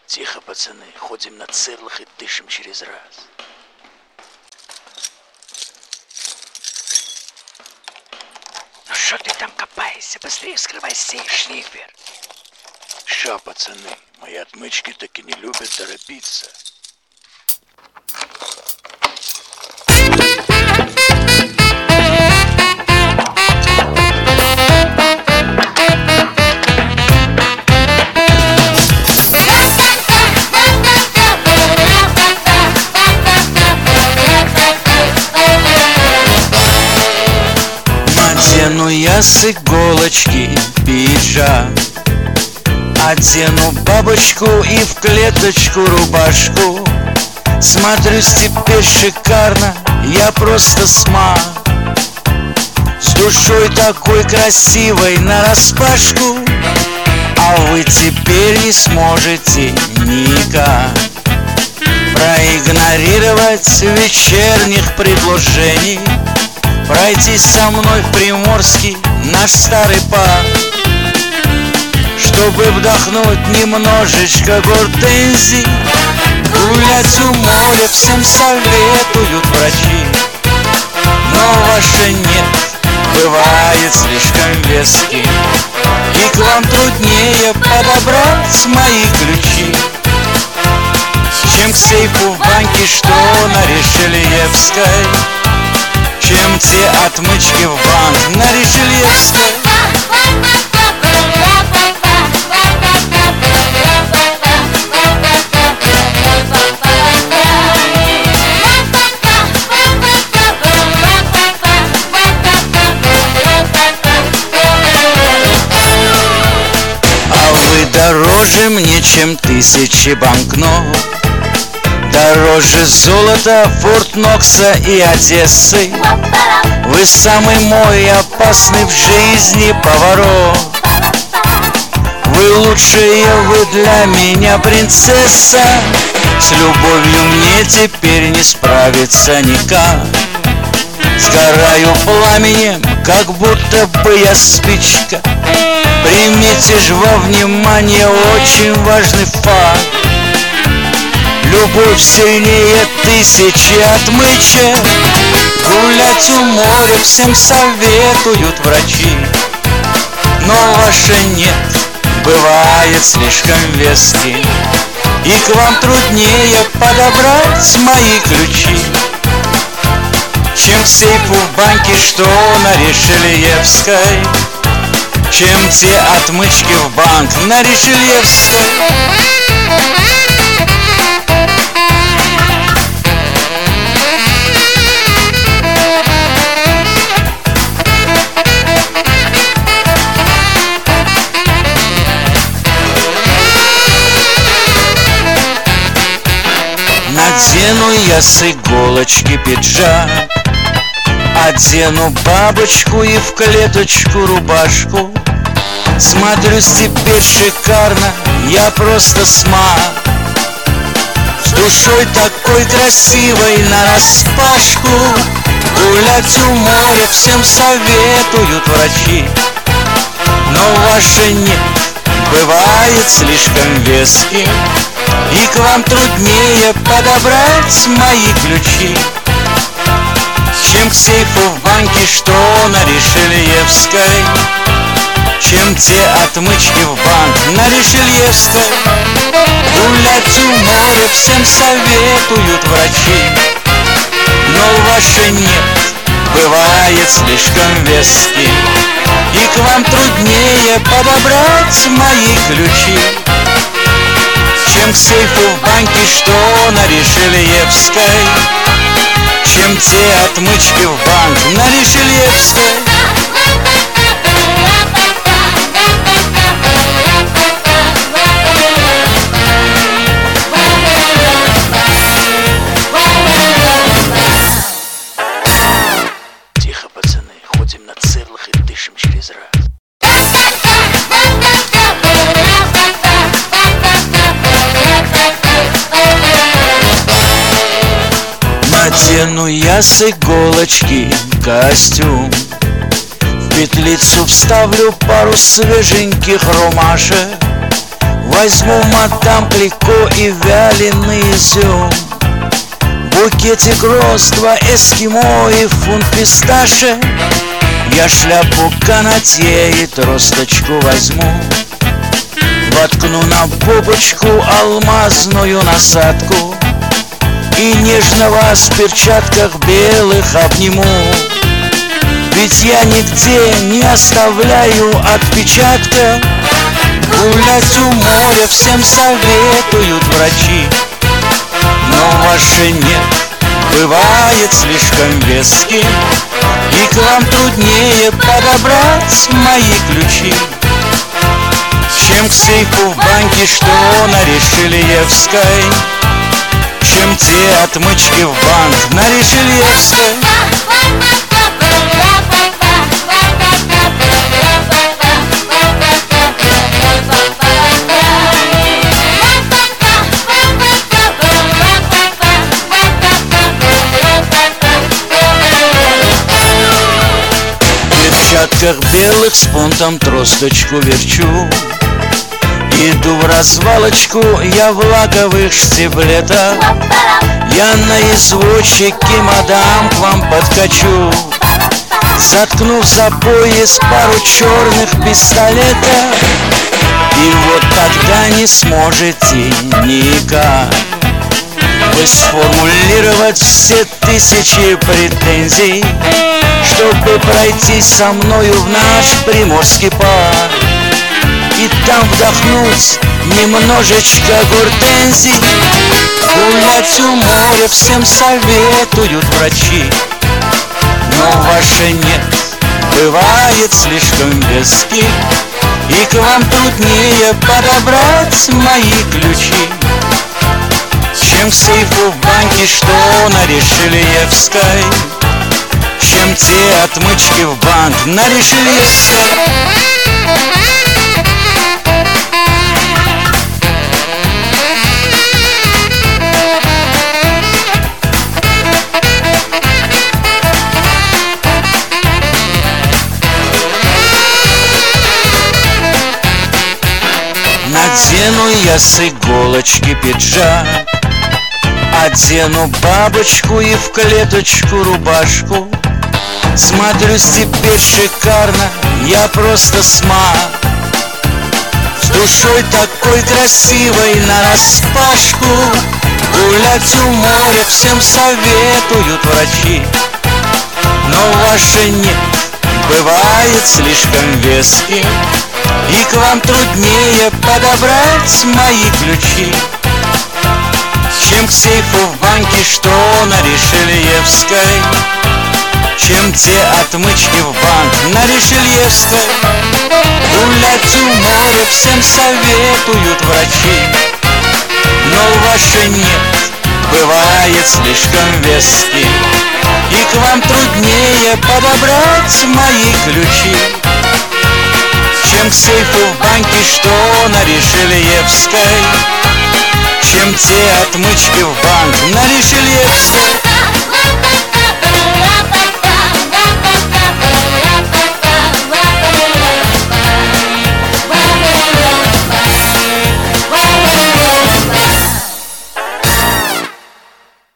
Тихо, пацаны, ходим на целых и дышим через раз. Ну что ты там копаешься? Быстрее вскрывай сейф, шнифер. Ща, пацаны, мои отмычки таки не любят торопиться. Надену я с иголочки пиджак, одену бабочку и в клеточку рубашку. Смотрюсь теперь шикарно, я просто смак. С душой такой красивой нараспашку, а вы теперь не сможете никак проигнорировать вечерних предложений, пройтись со мной в Приморский, наш старый парк, чтобы вдохнуть немножечко гортензий. Гулять у моря всем советуют врачи, но ваше нет бывает слишком веским, и к вам труднее подобрать мои ключи, чем к сейфу в банке, что на Ришельевской, чем те отмычки в банк на Ришельевской. А вы дороже мне, чем тысячи банкнот, дороже золота, Форт Нокса и Одессы. Вы самый мой опасный в жизни поворот. Вы лучшая, вы для меня принцесса. С любовью мне теперь не справиться никак. Сгораю пламенем, как будто бы я спичка. Примите ж во внимание очень важный факт: любовь сильнее тысячи отмычек. Гулять у моря всем советуют врачи, но ваше нет бывает слишком веским, и к вам труднее подобрать мои ключи, чем к сейфу в банке, что на Ришельевской, чем те отмычки в банк на Ришельевской. Надену я с иголочки пиджак, одену бабочку и в клеточку рубашку. Смотрюсь теперь шикарно, я просто смак. С душой такой красивой нараспашку. Гулять у моря всем советуют врачи, но ваше нет бывает слишком веским, и к вам труднее подобрать мои ключи, чем к сейфу в банке, что на Ришельевской, чем те отмычки в банк на Ришельевской. Гулять у моря всем советуют врачи, но ваше нет бывает слишком веским, и к вам труднее подобрать мои ключи, чем к сейфу в банке, что на Ришельевской, чем те отмычки в банк на Ришельевской. Тихо, пацаны, ходим на целых и дышим через раз. Надену я с иголочки костюм, в петлицу вставлю пару свеженьких ромашек. Возьму мадам Клико и вяленый изюм, букетик роз, 2 эскимо и фунт писташек. Я шляпу канатье и тросточку возьму, воткну на бубочку алмазную насадку и нежно вас в перчатках белых обниму. Ведь я нигде не оставляю отпечатка. Гулять у моря всем советуют врачи, но ваше нет бывает слишком веским, и к вам труднее подобрать мои ключи, чем к сейфу в банке, что на Ришельевской, чем те отмычки в банк на Ришельевской. В перчатках белых с понтом тросточку верчу, иду в развалочку я в лаковых штиблетах. Я на извозчике, мадам, к вам подкачу, заткнув за пояс пару черных пистолетов. И вот тогда не сможете никак вы сформулировать все тысячи претензий, чтобы пройти со мною в наш приморский парк и там вдохнуть немножечко гортензий. Гулять у моря всем советуют врачи, но ваше нет бывает слишком веским, и к вам труднее подобрать мои ключи, чем к сейфу в банке, что на Ришельевской, чем те отмычки в банк на Ришельевской. Надену я с иголочки пиджак, одену бабочку и в клеточку рубашку. Смотрюсь теперь шикарно, я просто смак, с душой такой красивой нараспашку. Гулять у моря всем советуют врачи, но ваше нет бывает слишком веским, и к вам труднее подобрать мои ключи, чем к сейфу в банке, что на Ришельевской, чем те отмычки в банк на Ришельевской. Гулять у моря всем советуют врачи, но ваше нет бывает слишком веским, и к вам труднее подобрать мои ключи, чем к сейфу в банке, что на Ришельевской, чем те отмычки в банк на Ришельевской.